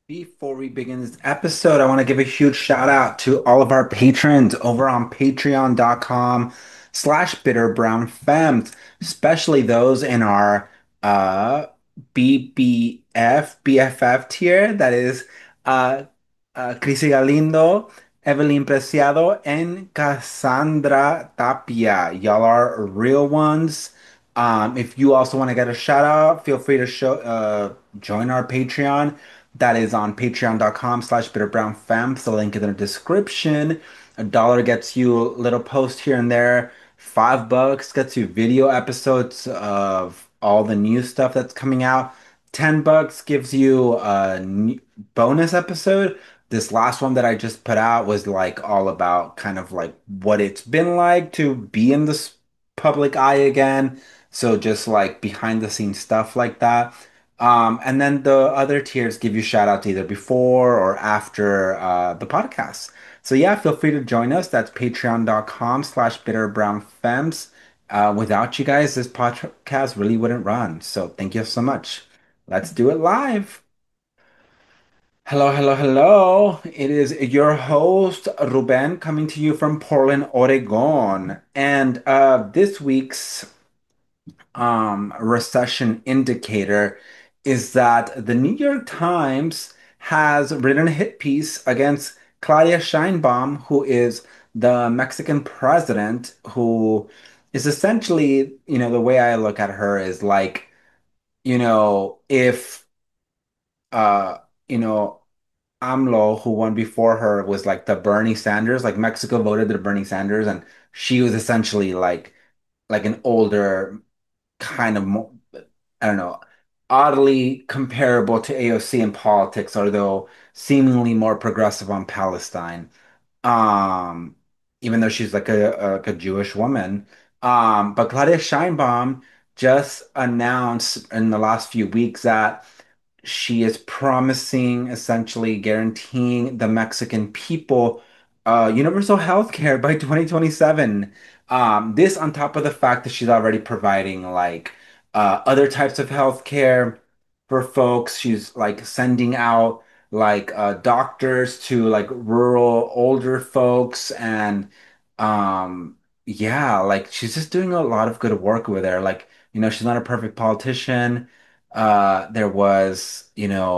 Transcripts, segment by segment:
Before we begin this episode, I want to give a huge shout out to all of our patrons over on patreon.com/bitterbrownfemmes, especially those in our uh BFF tier. That is uh, Crissy Galindo, Evelyn Preciado, and Cassandra Tapia. Y'all are real ones. If you also want to get a shout out, feel free to join our Patreon. That is on patreon.com/bitterbrownfemmes. The link in the description. $1 gets you a little post here and there. $5 gets you video episodes of all the new stuff that's coming out. $10 gives you a bonus episode. This last one that I just put out was like all about kind of like what it's been like to be in this public eye again. So just like behind the scenes stuff like that. And then the other tiers give you shout outs either before or after the podcast. So yeah, feel free to join us. That's patreon.com/bitterbrownfemmes. Without you guys, this podcast really wouldn't run. So thank you so much. Let's do it live. Hello, hello, hello. It is your host, Ruben, coming to you from Portland, Oregon. And this week's recession indicator is that the New York Times has written a hit piece against Claudia Sheinbaum, who is the Mexican president, who is essentially, the way I look at her is like, if uh, you know, AMLO, who won before her, was like the Bernie Sanders, like Mexico voted the Bernie Sanders, and she was essentially like an older kind of I don't know, oddly comparable to AOC in politics, although seemingly more progressive on Palestine. Um, Even though she's like a Jewish woman. But Claudia Sheinbaum just announced in the last few weeks that she is promising, essentially guaranteeing the Mexican people universal health care by 2027. This on top of the fact that she's already providing like other types of health care for folks. She's like sending out like doctors to like rural older folks and yeah, like she's just doing a lot of good work over there. Like, she's not a perfect politician. There was,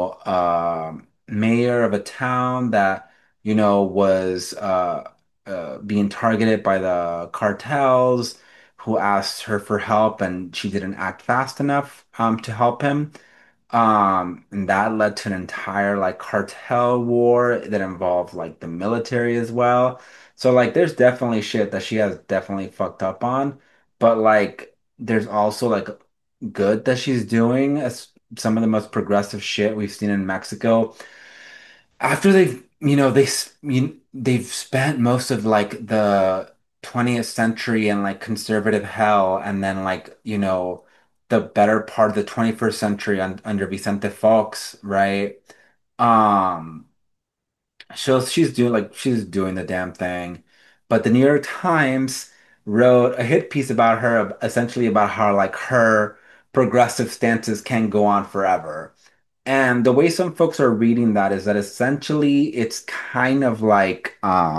mayor of a town that, was being targeted by the cartels who asked her for help and she didn't act fast enough to help him. And that led to an entire like cartel war that involved like the military as well. So like there's definitely shit that she has definitely fucked up on, but like there's also like good that she's doing as some of the most progressive shit we've seen in Mexico after they've spent most of like the 20th century in like conservative hell and then like the better part of the 21st century under Vicente Fox, right? um so she's doing the damn thing, but the New York Times wrote a hit piece about her, essentially about how like her progressive stances can go on forever. And the way some folks are reading that is that essentially it's kind of like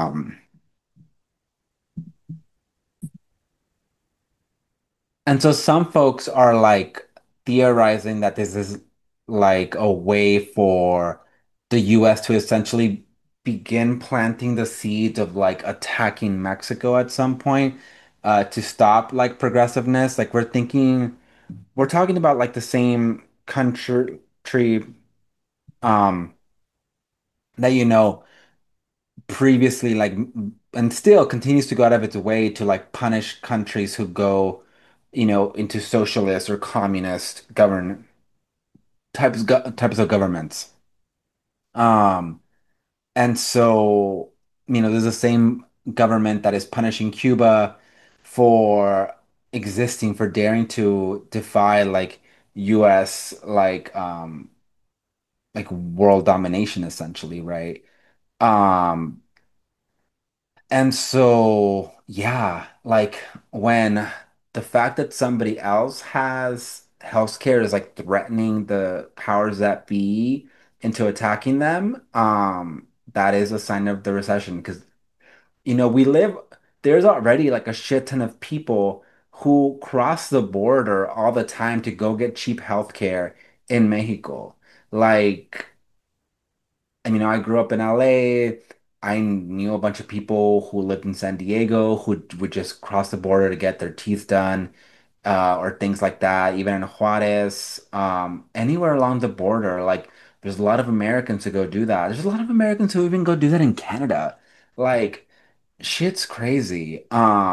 and so some folks are like theorizing that this is like a way for the US to essentially begin planting the seeds of like attacking Mexico at some point to stop like progressiveness. Like we're talking about like the same country um that previously like and still continues to go out of its way to like punish countries who go into socialist or communist govern types of governments. um and so there's the same government that is punishing Cuba for existing, for daring to defy like US like world domination essentially, right? um And so, yeah, like when the fact that somebody else has healthcare is like threatening the powers that be into attacking them, that is a sign of the recession because we live, there's already like a shit ton of people who cross the border all the time to go get cheap healthcare in Mexico. Like, I grew up in LA. I knew a bunch of people who lived in San Diego who would just cross the border to get their teeth done, or things like that. Even in Juarez, anywhere along the border, like there's a lot of Americans who go do that. There's a lot of Americans who even go do that in Canada. Like, shit's crazy.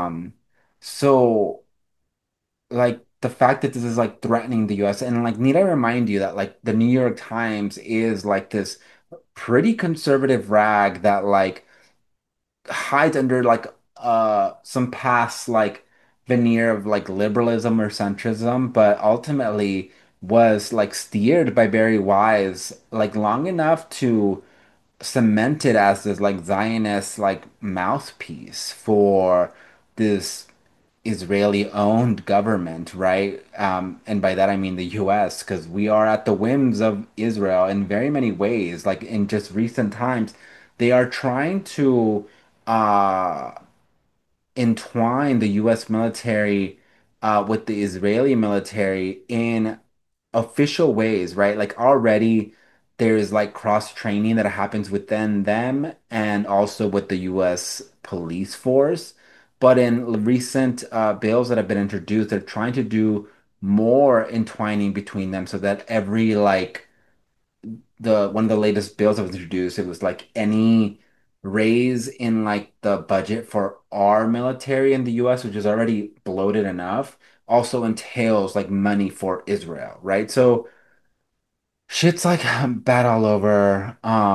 So like the fact that this is like threatening the US, and like need I remind you that like the New York Times is like this pretty conservative rag that like hides under like some past like veneer of like liberalism or centrism, but ultimately was like steered by Barry Wise like long enough to cement it as this like Zionist like mouthpiece for this Israeli owned government, right? And by that I mean the US, because we are at the whims of Israel in very many ways. Like in just recent times, they are trying to uh, entwine the US military with the Israeli military in official ways, right? Like already there's like cross training that happens within them and also with the US police force. But in recent bills that have been introduced, they're trying to do more entwining between them so that every like the one of the latest bills that was introduced, it was like any raise in like the budget for our military in the US, which is already bloated enough, also entails like money for Israel, right? So shit's like bad all over.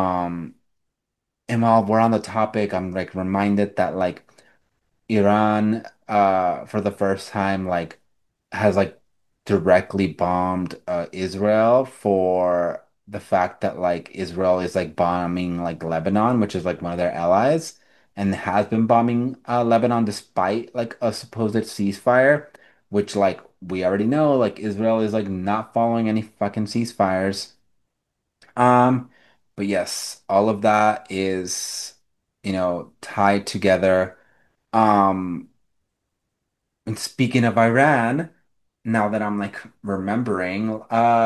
And while we're on the topic, I'm like reminded that like Iran, for the first time, like has like directly bombed Israel for the fact that like Israel is like bombing like Lebanon, which is like one of their allies, and has been bombing Lebanon despite like a supposed ceasefire, which like we already know like Israel is like not following any fucking ceasefires. Um, but yes, all of that is, tied together. Um, and speaking of Iran, now that I'm like remembering,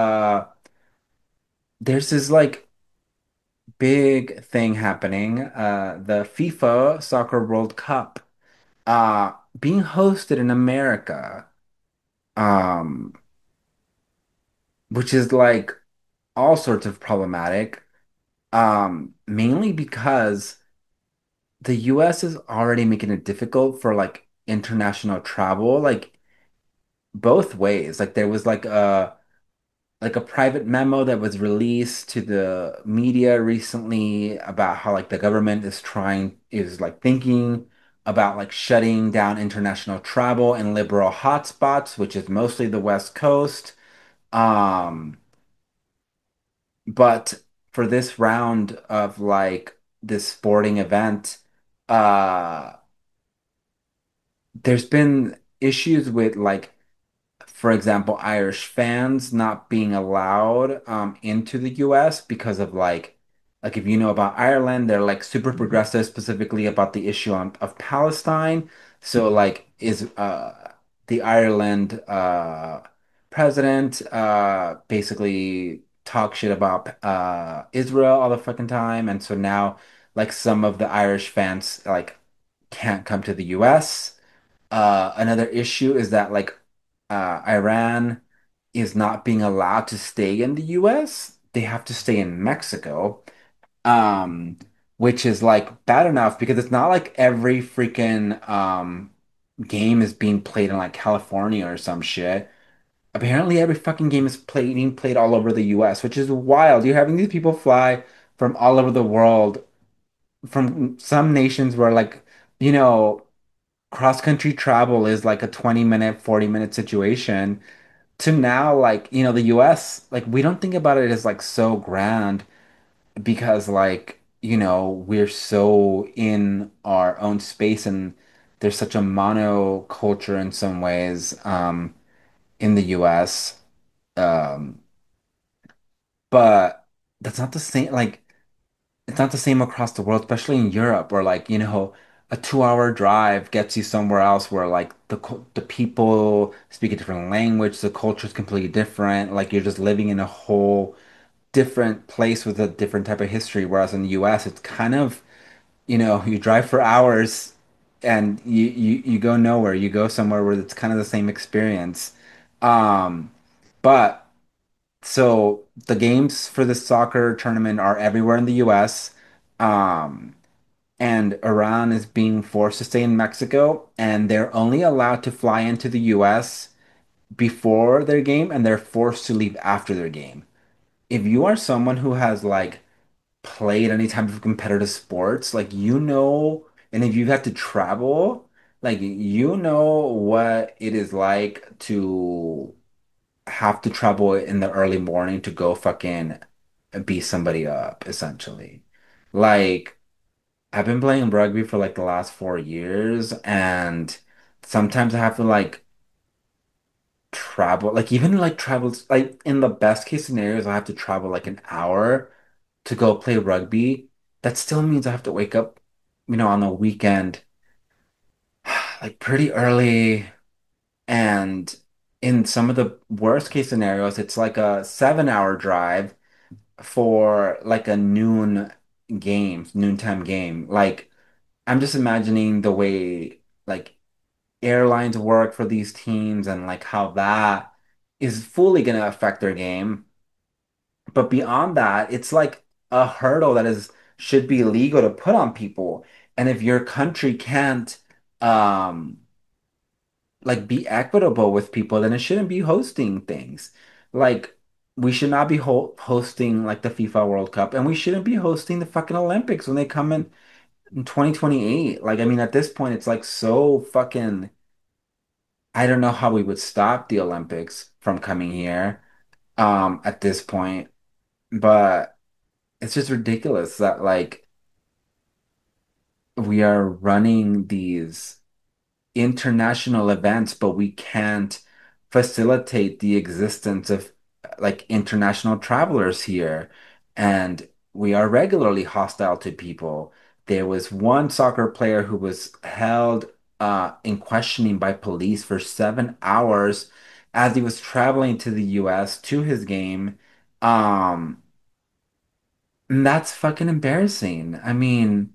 there's this like big thing happening, the FIFA Soccer World Cup, being hosted in America, um, which is like all sorts of problematic, mainly because the US is already making it difficult for like international travel, like both ways. Like there was like a private memo that was released to the media recently about how like the government is like thinking about like shutting down international travel in liberal hotspots, which is mostly the West Coast. Um, but for this round of like this sporting event, uh there's been issues with like, for example, Irish fans not being allowed into the US because of like if you know about Ireland, they're like super progressive specifically about the issue of Palestine. So like is the Ireland president basically talk shit about Israel all the fucking time, and so now like some of the Irish fans like can't come to the US. Another issue is that like Iran is not being allowed to stay in the US. They have to stay in Mexico, um, which is like bad enough because it's not like every freaking game is being played in like California or some shit. Apparently, every fucking game is being played all over the US, which is wild. You're having these people fly from all over the world, from some nations where like, you know, cross-country travel is like a 20-minute, 40-minute situation to now like, the US, like we don't think about it as like so grand because like, we're so in our own space and there's such a mono culture in some ways in the US. Um but that's not the same. Like, it's not the same across the world, especially in Europe, where like, a 2 hour drive gets you somewhere else where like the people speak a different language, the culture is completely different. Like you're just living in a whole different place with a different type of history. Whereas in the US, it's kind of, you drive for hours and you go nowhere. You go somewhere where it's kind of the same experience. Um, but so the games for the soccer tournament are everywhere in the US. Um, and Iran is being forced to stay in Mexico, and they're only allowed to fly into the US before their game, and they're forced to leave after their game. If you are someone who has like played any type of competitive sports, like and if you've had to travel, like you know what it is like to have to travel in the early morning to go fucking beat somebody up, essentially. Like, I've been playing rugby for like the last 4 years, and sometimes I have to like travel, like even like travels, like in the best case scenarios, I have to travel like an hour to go play rugby. That still means I have to wake up, on the weekend, like pretty early. And in some of the worst case scenarios, it's like a 7 hour drive for like a noontime game. Like, I'm just imagining the way like airlines work for these teams and like how that is fully going to affect their game. But beyond that, it's like a hurdle that is should be legal to put on people. And if your country can't um like be equitable with people, then it shouldn't be hosting things. Like we should not be hosting like the FIFA World Cup, and we shouldn't be hosting the fucking Olympics when they come in 2028. Like I mean at this point it's like so fucking I don't know how we would stop the Olympics from coming here at this point, but it's just ridiculous that like we are running these international events, but we can't facilitate the existence of like international travelers here. And we are regularly hostile to people. There was one soccer player who was held in questioning by police for 7 hours as he was traveling to the US to his game. Um, and that's fucking embarrassing. I mean,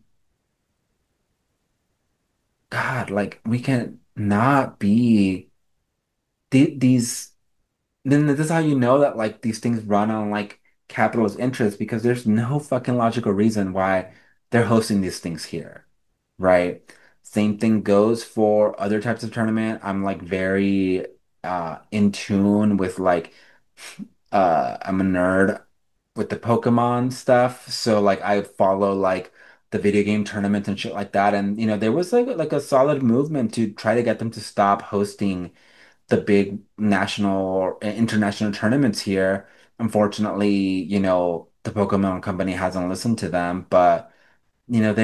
God, like we can not be these then this is how you know that like these things run on like capitalist interest because there's no fucking logical reason why they're hosting these things here, right? Same thing goes for other types of tournament. I'm like very in tune with like I'm a nerd with the Pokemon stuff. So like I follow like the video game tournaments and shit like that. And there was like a solid movement to try to get them to stop hosting the big national or international tournaments here. Unfortunately, the Pokemon Company hasn't listened to them, but you know,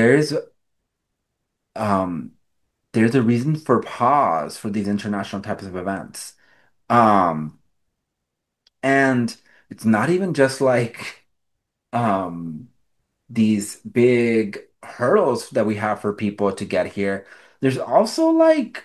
um there's a reason for pause for these international types of events. Um and it's not even just like um these big hurdles that we have for people to get here. There's also like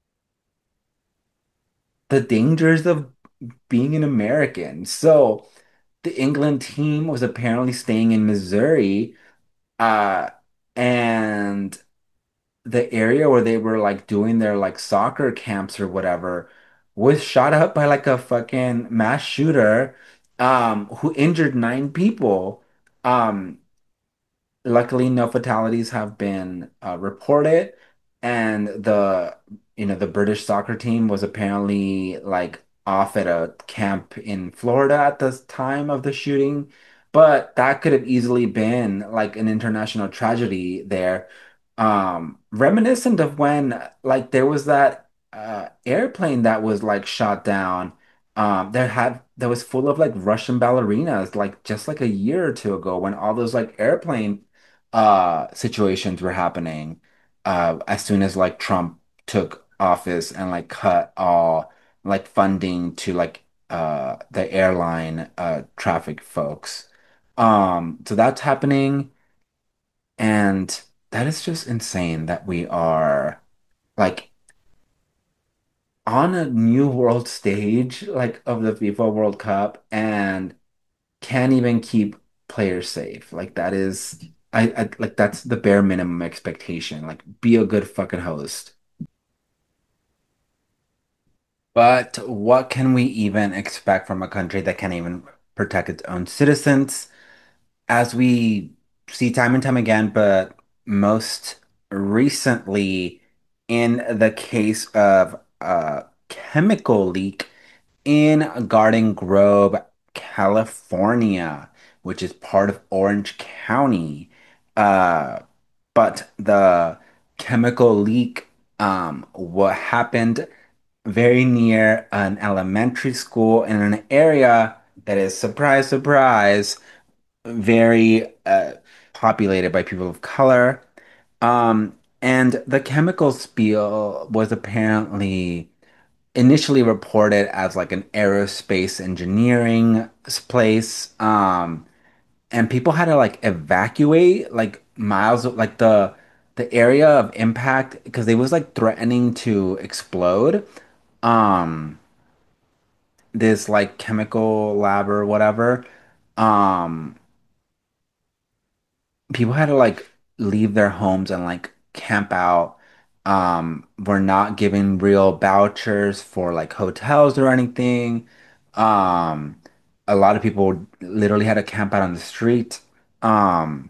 the dangers of being an American. So the England team was apparently staying in Missouri, uh, and the area where they were like doing their like soccer camps or whatever was shot up by like a fucking mass shooter, who injured 9 people. Um, Luckily, no fatalities have been reported, and the British soccer team was apparently like off at a camp in Florida at the time of the shooting, but that could have easily been like an international tragedy there, reminiscent of when like there was that airplane that was like shot down. That was full of like Russian ballerinas like just like a year or two ago when all those like airplane situations were happening as soon as like Trump took office and like cut all like funding to like the airline traffic folks. So that's happening, and that is just insane that we are like on a new world stage, like of the FIFA World Cup, and can't even keep players safe. Like that is, I like that's the bare minimum expectation. Like be a good fucking host. But what can we even expect from a country that can't even protect its own citizens? As we see time and time again, but most recently in the case of a chemical leak in Garden Grove, California, which is part of Orange County. Uh, but the chemical leak, what happened very near an elementary school in an area that is, surprise, surprise, very populated by people of color. And the chemical spill was apparently initially reported as like an aerospace engineering place. And people had to like evacuate like miles of like the area of impact because it was like threatening to explode. Um, this like chemical lab or whatever. Um, People had to like leave their homes and like camp out. We're not giving real vouchers for like hotels or anything. Um, a lot of people literally had to camp out on the street. Um,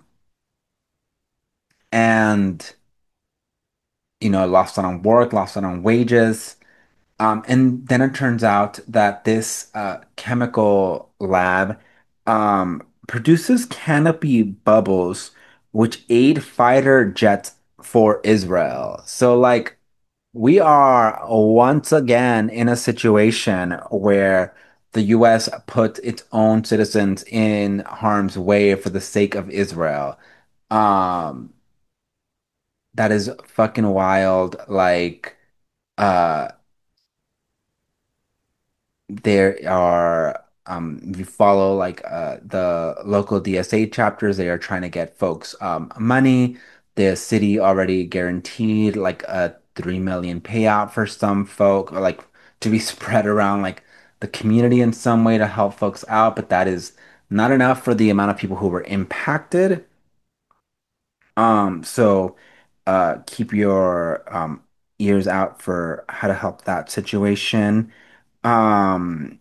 and lost out on work, lost out on wages. And then it turns out that this chemical lab produces canopy bubbles, which aid fighter jets for Israel. So, like, we are once again in a situation where the US put its own citizens in harm's way for the sake of Israel. Um, that is fucking wild. Like, uh, there are if you follow like the local DSA chapters, they are trying to get folks money. The city already guaranteed like a 3 million payout for some folk, or like to be spread around like the community in some way to help folks out, but that is not enough for the amount of people who were impacted. So keep your ears out for how to help that situation. Um,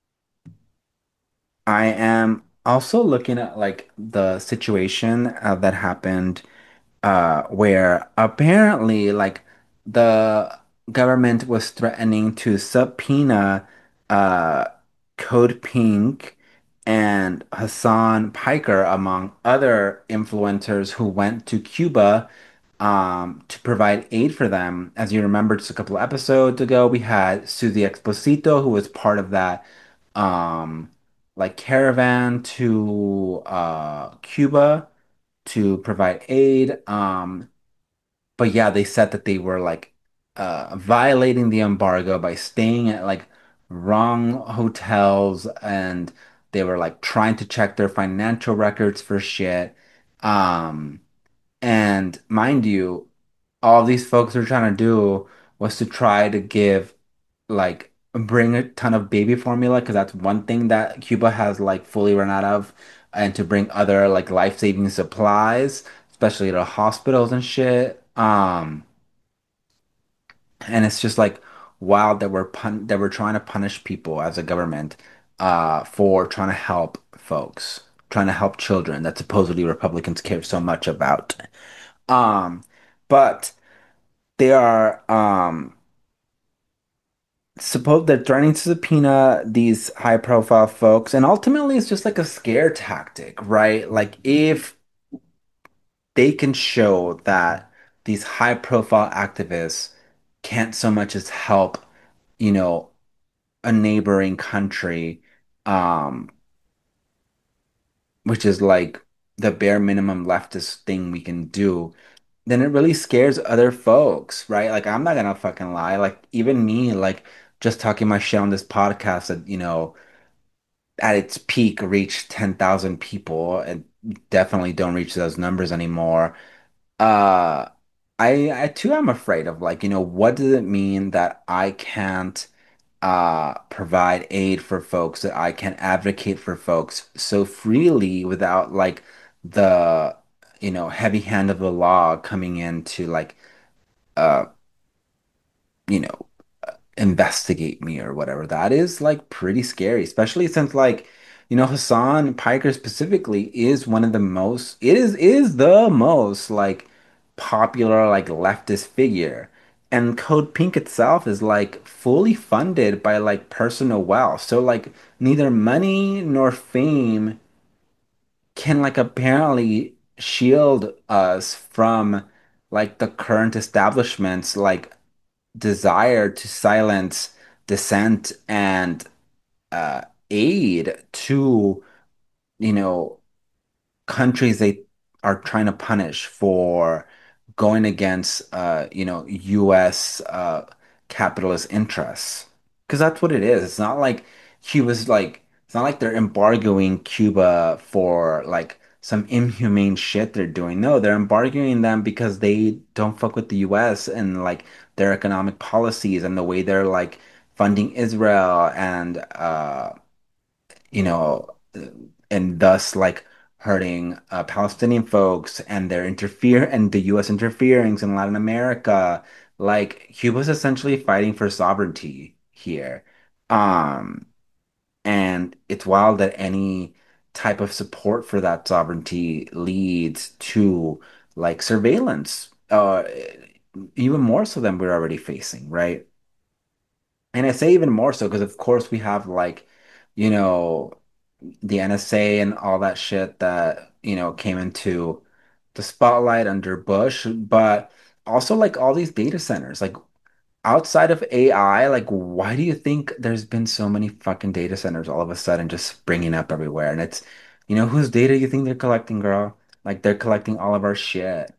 I am also looking at like the situation that happened where apparently like the government was threatening to subpoena uh, Code Pink and Hassan Piker, among other influencers who went to Cuba to provide aid for them. As you remember, just a couple of episodes ago, we had Susie Exposito, who was part of that um, like caravan to Cuba to provide aid. But yeah, they said that they were like violating the embargo by staying at like wrong hotels, and they were like trying to check their financial records for shit. Um, and mind you, all these folks were trying to do was to try to give like bring a ton of baby formula because that's one thing that Cuba has like fully run out of, and to bring other like life-saving supplies, especially to hospitals and shit. And it's just like wild that we're trying to punish people as a government for trying to help folks, trying to help children that supposedly Republicans care so much about. Um, but they are suppose they're threatening to subpoena these high profile folks, and ultimately it's just like a scare tactic, right? Like if they can show that these high profile activists can't so much as help, you know, a neighboring country, um, which is like the bare minimum leftist thing we can do, then it really scares other folks, right? Like I'm not gonna fucking lie. Like even me, like just talking my shit on this podcast that, at its peak reached 10,000 people and definitely don't reach those numbers anymore. Uh, I too am afraid of like, what does it mean that I can't provide aid for folks, that I can advocate for folks so freely without like the, heavy hand of the law coming in to like uh, you know, investigate me or whatever. That is like pretty scary, especially since like, Hassan Piker specifically is one of the most, it is the most like popular like leftist figure. And Code Pink itself is like fully funded by like personal wealth. So like neither money nor fame can like apparently shield us from like the current establishment's like desire to silence dissent and uh, aid to, you know, countries they are trying to punish for going against, U.S. Capitalist interests. Because that's what it is. It's not like Cuba's like, it's not like they're embargoing Cuba for like some inhumane shit they're doing. No, they're embargoing them because they don't fuck with the U.S. and like their economic policies and the way they're like funding Israel and, you know, and thus like hurting Palestinian folks and their interfere and the U.S. interference in Latin America. Like Cuba's essentially fighting for sovereignty here. Um, and it's wild that any type of support for that sovereignty leads to like surveillance, even more so than we're already facing, right? And I say even more so because, of course, we have like, you know, the NSA and all that shit that, came into the spotlight under Bush, but also like all these data centers. Like outside of AI, like why do you think there's been so many fucking data centers all of a sudden just springing up everywhere? And it's, whose data you think they're collecting, girl? Like they're collecting all of our shit.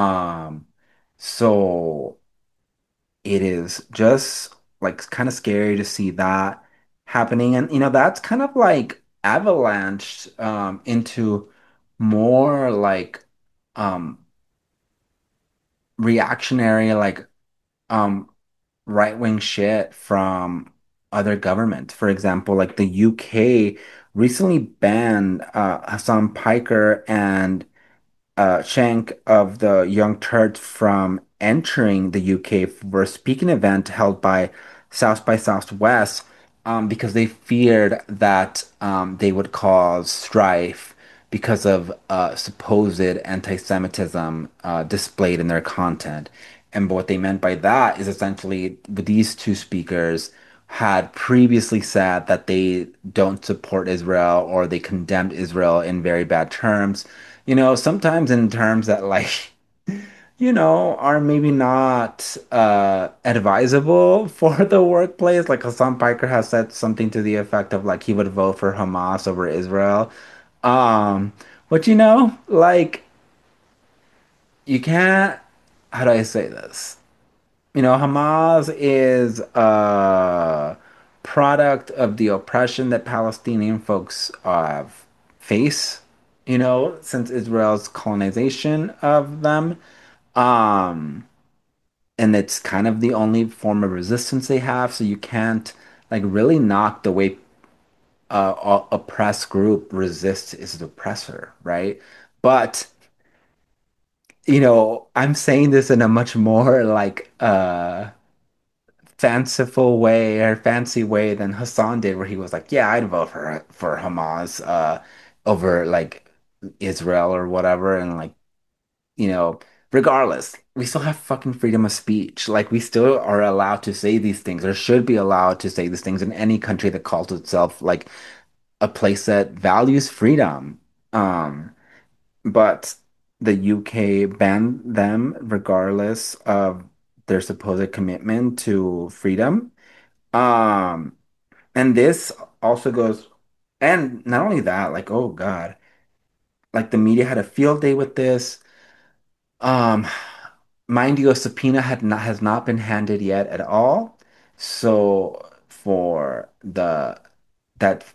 So it is just like kind of scary to see that happening. And that's kind of like avalanched into more like um reactionary like um right-wing shit from other governments. For example, like the UK recently banned Hassan Piker and Shank of the Young Turks from entering the UK for a speaking event held by South by Southwest because they feared that they would cause strife because of supposed anti-Semitism displayed in their content. And what they meant by that is essentially these two speakers had previously said that they don't support Israel or they condemned Israel in very bad terms, sometimes in terms that like, are maybe not advisable for the workplace. Like Hassan Piker has said something to the effect of like he would vote for Hamas over Israel. Um, but like you can't, how do I say this? Hamas is a product of the oppression that Palestinian folks face, since Israel's colonization of them. Um, and it's kind of the only form of resistance they have, so you can't like really knock the way oppressed group resists its oppressor, right? But I'm saying this in a much more like fanciful way or fancy way than Hassan did, where he was like, "Yeah, I'd vote for Hamas over like Israel or whatever," and like you know, regardless, we still have fucking freedom of speech. Like we still are allowed to say these things, or should be allowed to say these things in any country that calls itself like a place that values freedom. Um, but the UK banned them regardless of their supposed commitment to freedom. Um, and this also goes, and not only that, like, oh God, like the media had a field day with this. Um, Mind you, a subpoena has not been handed yet at all. So for the that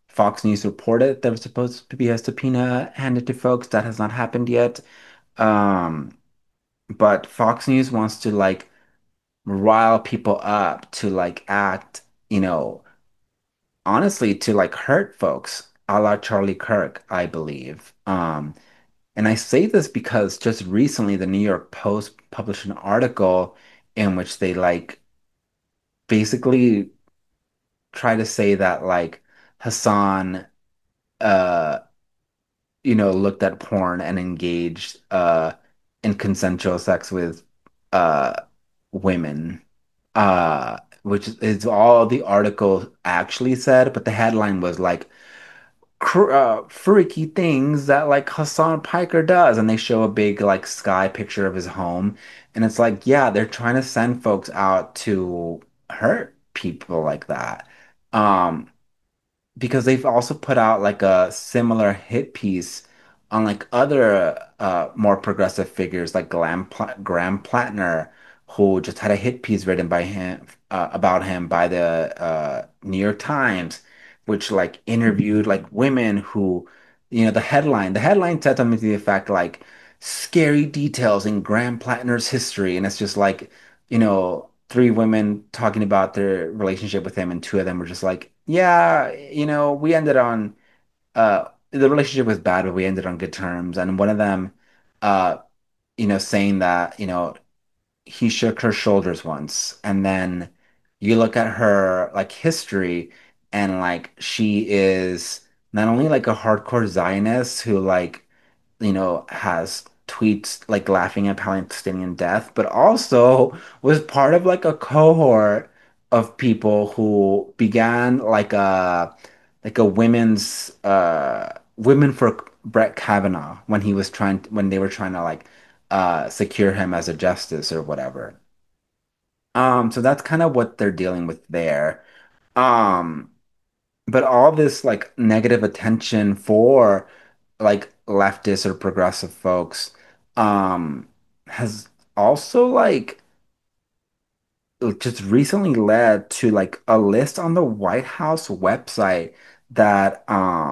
Fox News reported there was supposed to be a subpoena handed to folks. That has not happened yet. Um, but Fox News wants to like rile people up to like act, you know, honestly to like hurt folks, a la Charlie Kirk, I believe. And I say this because just recently the New York Post published an article in which they like basically try to say that like Hassan uh looked at porn and engaged in consensual sex with uh women. Which is all the article actually said, but the headline was like freaky things that like Hassan Piker does, and they show a big like sky picture of his home, and it's like, yeah, they're trying to send folks out to hurt people like that. Um, because they've also put out like a similar hit piece on like other more progressive figures like Graham Plattner, who just had a hit piece written by him about him by the New York Times, which like interviewed like women who, the headline said something to the effect like scary details in Graham Plattner's history, and it's just like, three women talking about their relationship with him, and two of them were just like, yeah, we ended on the relationship was bad, but we ended on good terms. And one of them, uh, saying that, he shook her shoulders once, and then you look at her like history, and like she is not only like a hardcore Zionist who like has tweets like laughing at Palestinian death, but also was part of like a cohort of people who began like a women for Brett Kavanaugh when they were trying to like secure him as a justice or whatever. So that's kind of what they're dealing with there. Um, but all this like negative attention for like leftist or progressive folks has also like just recently led to like a list on the White House website that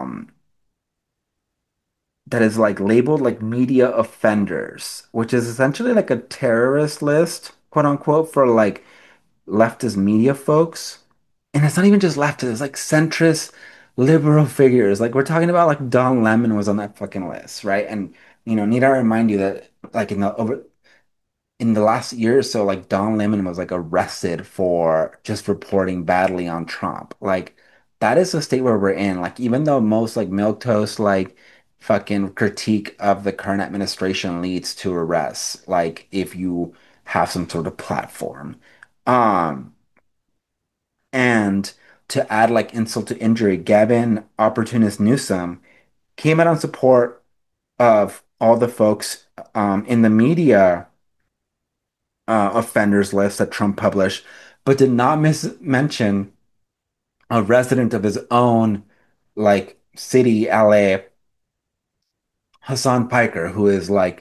that is like labeled like media offenders, which is essentially like a terrorist list, quote unquote, for like leftist media folks. And it's not even just leftist, it's like centrist liberal figures. Like we're talking about like Don Lemon was on that fucking list, right? And need I remind you that like in the last year or so, like Don Lemon was like arrested for just reporting badly on Trump. Like that is the state where we're in. Like even though most like milquetoast like fucking critique of the current administration leads to arrests, like if you have some sort of platform. Um, and to add like insult to injury, Gavin Opportunist Newsom came out on support of all the folks in the media offenders list that Trump published, but did not mention a resident of his own, like city, LA, Hassan Piker, who is like,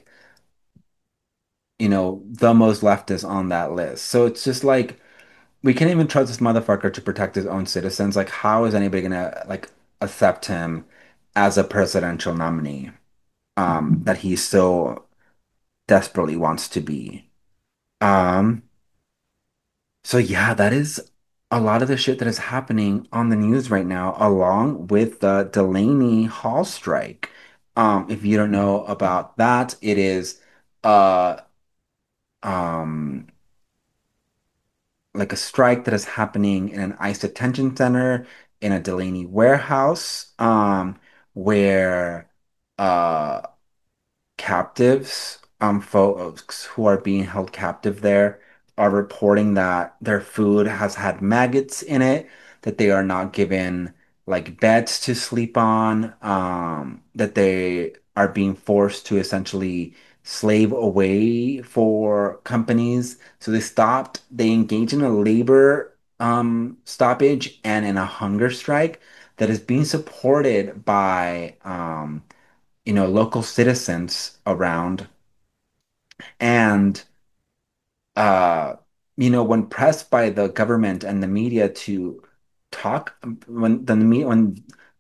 the most leftist on that list. So it's just like we can't even trust this motherfucker to protect his own citizens. Like, how is anybody gonna like accept him as a presidential nominee? That he so desperately wants to be. Um, So yeah, that is a lot of the shit that is happening on the news right now, along with the Delaney Hall strike. If you don't know about that, it is uh um like a strike that is happening in an ICE detention center in a Delaney warehouse, where uh captives, folks who are being held captive there are reporting that their food has had maggots in it, that they are not given like beds to sleep on, that they are being forced to essentially slave away for companies. So they engage in a labor stoppage and in a hunger strike that is being supported by local citizens around. And, uh, when pressed by the government and the media to talk, when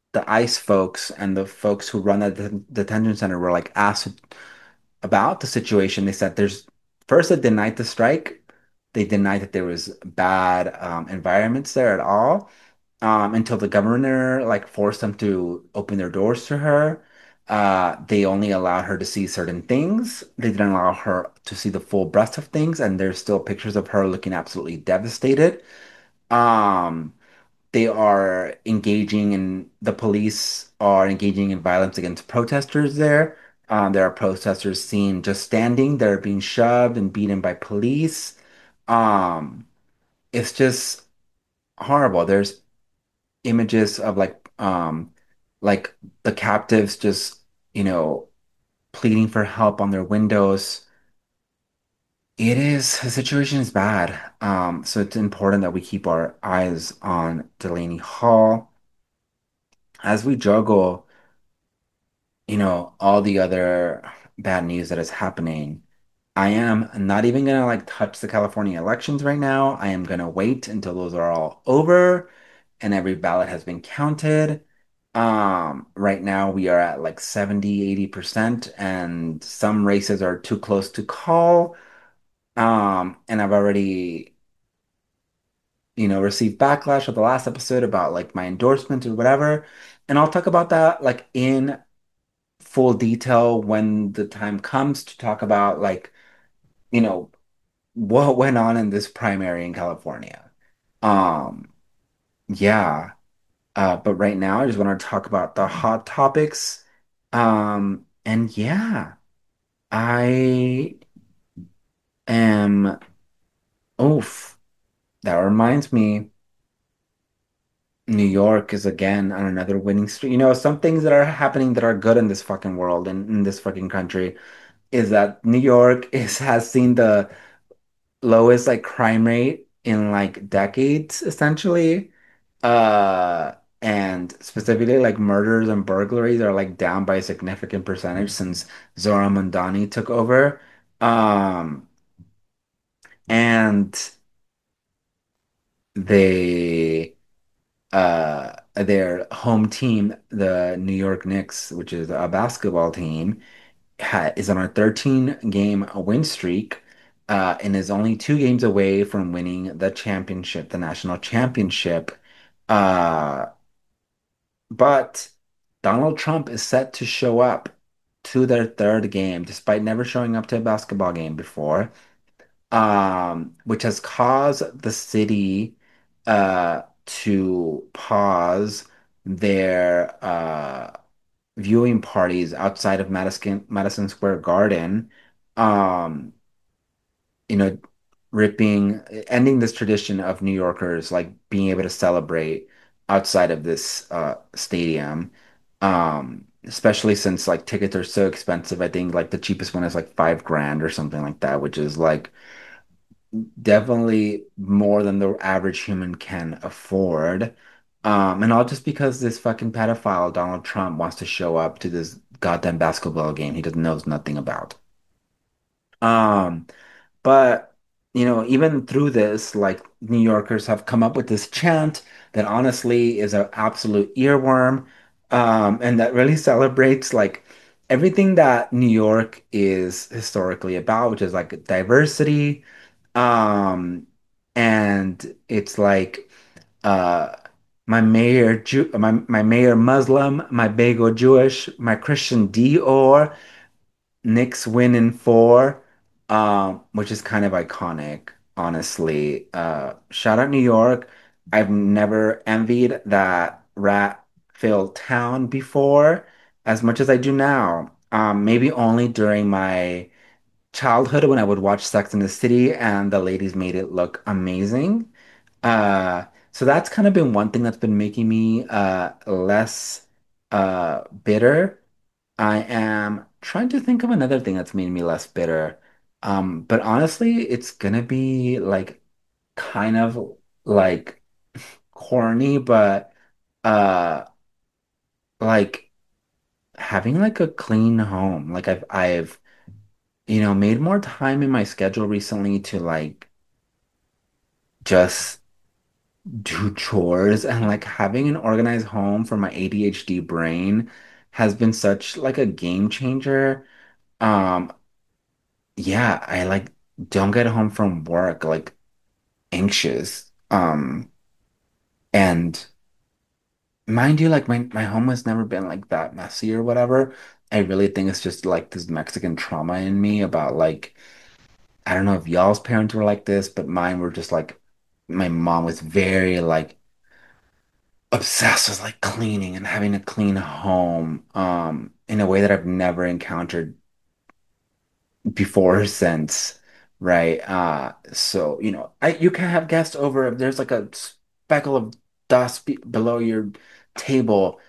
the ICE folks and the folks who run the detention center were like asked about the situation. They said there's first they denied the strike. They denied that there was bad environments there at all until the governor like forced them to open their doors to her. They only allowed her to see certain things. They didn't allow her to see the full breadth of things, and there's still pictures of her looking absolutely devastated. Um, they are engaging in the police are engaging in violence against protesters there. There are protesters seen just standing. They're being shoved and beaten by police. Um, it's just horrible. There's images of like the captives just, pleading for help on their windows. The situation is bad. So it's important that we keep our eyes on Delaney Hall as we juggle, all the other bad news that is happening. I am not even gonna like touch the California elections right now. I am gonna wait until those are all over and every ballot has been counted. Right now we are at like 70, 80%, and some races are too close to call. And I've already, received backlash of the last episode about like my endorsement or whatever. And I'll talk about that like in full detail when the time comes to talk about like, you know, what went on in this primary in California. Um, yeah. But right now I just want to talk about the hot topics. And yeah, I am, oof, that reminds me, New York is again on another winning streak. Some things that are happening that are good in this fucking world and in this fucking country is that New York has seen the lowest like crime rate in like decades, essentially. Uh, and specifically like murders and burglaries are like down by a significant percentage since Zohran Mamdani took over. Um, and they their home team, the New York Knicks, which is a basketball team, is on a 13 game win streak, and is only 2 games away from winning the championship, the national championship. Uh, but Donald Trump is set to show up to their third game, despite never showing up to a basketball game before, which has caused the city to pause their viewing parties outside of Madison Square Garden. Um, you know, ending this tradition of New Yorkers like being able to celebrate outside of this stadium. Especially since like tickets are so expensive. I think like the cheapest one is like 5 grand or something like that, which is like definitely more than the average human can afford. And all just because this fucking pedophile Donald Trump wants to show up to this goddamn basketball game he doesn't knows nothing about. Um, but even through this, like New Yorkers have come up with this chant that honestly is an absolute earworm, and that really celebrates like everything that New York is historically about, which is like diversity. Um, and it's like uh my mayor Muslim, my bagel Jewish, my Christian Dior. Knicks win in four, which is kind of iconic, honestly. Shout out New York. I've never envied that rat-filled town before as much as I do now. Maybe only during my childhood when I would watch Sex and the City and the ladies made it look amazing. So that's kind of been one thing that's been making me less bitter. I am trying to think of another thing that's made me less bitter. But honestly, it's gonna be like kind of like corny, but uh like having like a clean home. Like I've made more time in my schedule recently to like just do chores and like having an organized home for my ADHD brain has been such like a game changer. Um, yeah, I like don't get home from work like anxious. And mind you, like my home has never been like that messy or whatever. I really think it's just like this Mexican trauma in me about like I don't know if y'all's parents were like this, but mine were just like my mom was very like obsessed with like cleaning and having a clean home in a way that I've never encountered before or since, right? So I you can have guests over if there's like a speckle of dust below your table.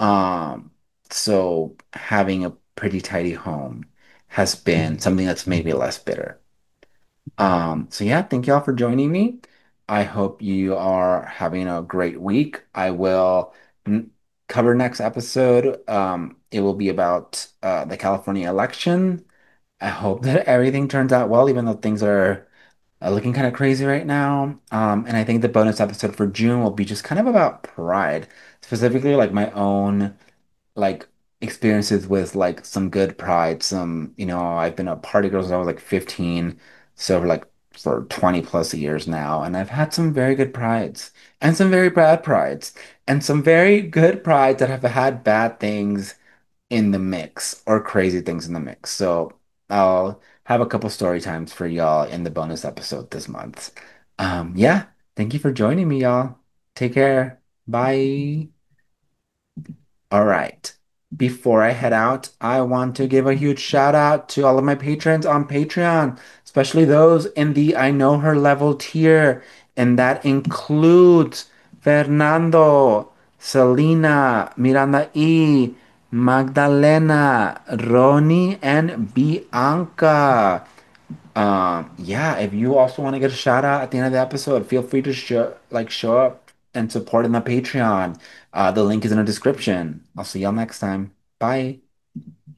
So having a pretty tidy home has been something that's made me less bitter. So yeah, thank y'all for joining me. I hope you are having a great week. I will n cover next episode. It will be about the California election. I hope that everything turns out well, even though things are looking kind of crazy right now. And I think the bonus episode for June will be just kind of about pride, specifically like my own like experiences with like some good pride, I've been a party girl since I was like 15, so for 20 plus years now, and I've had some very good prides and some very bad prides and some very good prides that have had bad things in the mix or crazy things in the mix. So I'll have a couple story times for y'all in the bonus episode this month. Yeah, thank you for joining me, y'all. Take care. Bye. All right. Before I head out, I want to give a huge shout out to all of my patrons on Patreon, especially those in the I Know Her level tier. And that includes Fernando, Selena, Miranda E, Magdalena, Ronnie, and Bianca. Yeah, if you also want to get a shout out at the end of the episode, feel free to show up and support in the Patreon. The link is in the description. I'll see y'all next time. Bye.